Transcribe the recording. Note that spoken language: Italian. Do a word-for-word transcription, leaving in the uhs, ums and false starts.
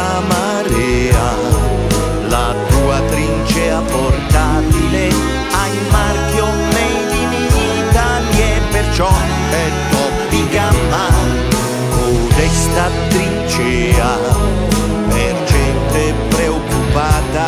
la marea, la tua trincea portatile ha il marchio Made in Italy e perciò è